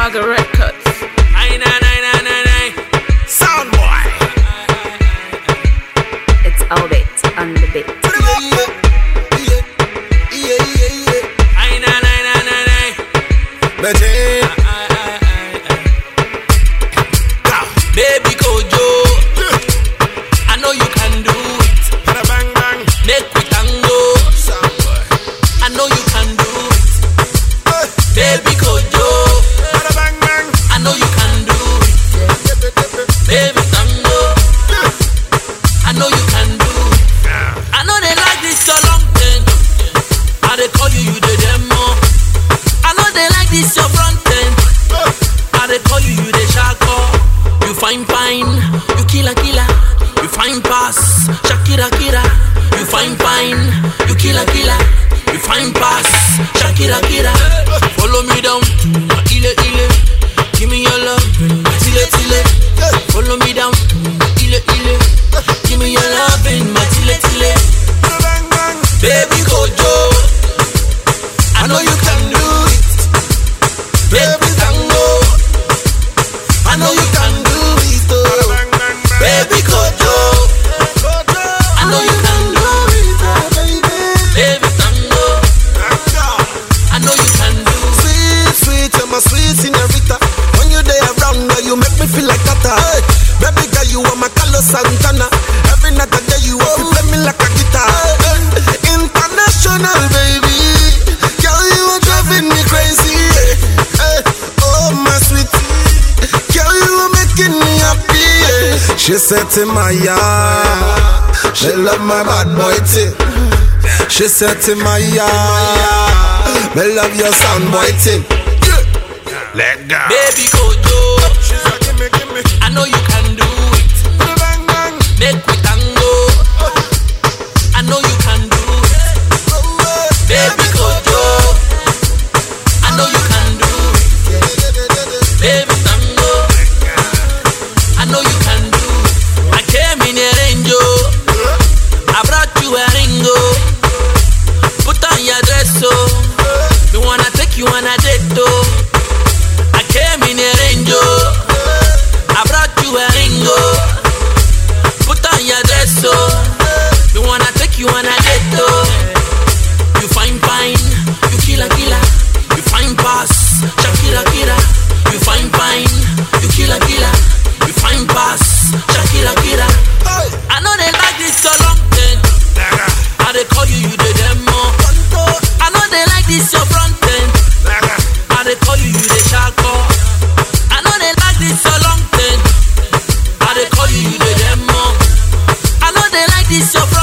Maga Records. Aye, Sound boy. It's Albert on the beat. Baby Kojo, I know you can do it. Make we tango. I know you can do it. Baby Kojo, I know you can do it. Baby tango, I know you can do it. I know they like this so long thing. I they call you, you the demo. I know they like this your front end. I they call you, you the shako. You fine, you killer, you fine pass, Shakira. You fine, you killer, you fine pass, Shakira. Follow me down, my ile. Give me your love, my tile. Follow me down, ile. Give me your love, my tile. Baby Kojo, I know you can do it. Baby Tango, I know you can do it. Baby Kojo, I know you can do it. Baby Tango, I know you can do it. Sweet, you're my sweet señorita. When you're there around, now you make me feel like Tata. Hey, baby girl, you are my Carlos Santana. Every night I day you up, you play me like a guitar. International, baby. Girl, you are driving me crazy. Hey, oh my sweetie. Girl, you are making me happy. She said to my yard, she love my bad boy too. She said to my yard, me love your sound boy too. Let go. Baby Kojo, gimme. I know you can do it. Make we tango. I know you can do it. Baby Kojo, I know you can do it. Baby tango, I know you can do it. I came in a Range, I brought you a ringo. Put on your dress, so me wanna take you on a date, though. I came in a Range, I brought you a ringo. Put on your dress, so me wanna take you on a date, though. You fine, you killer, you fine pass, Shakira. You fine, you killer, you fine pass, Shakira. I know they like this so long thing. I they call you, you the demo. I know they like this your front end. I they call you, you the shako. I know they like this so long thing. I they call you, you the demo. I know they like this your front end.